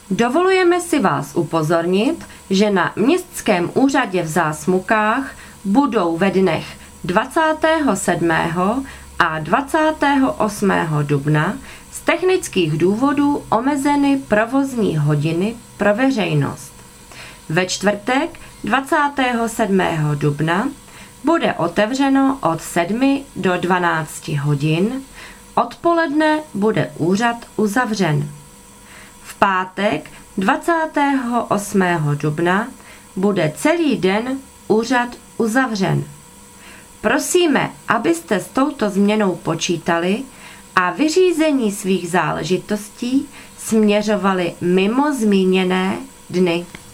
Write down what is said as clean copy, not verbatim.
Dovolujeme si vás upozornit, že na Městském úřadě v Zásmukách budou ve dnech 27. a 28. dubna z technických důvodů omezeny provozní hodiny pro veřejnost. Ve čtvrtek 27. dubna bude otevřeno od 7 do 12 hodin, odpoledne bude úřad uzavřen. V pátek 28. dubna bude celý den úřad uzavřen. Prosíme, abyste s touto změnou počítali a vyřízení svých záležitostí směřovali mimo zmíněné dny.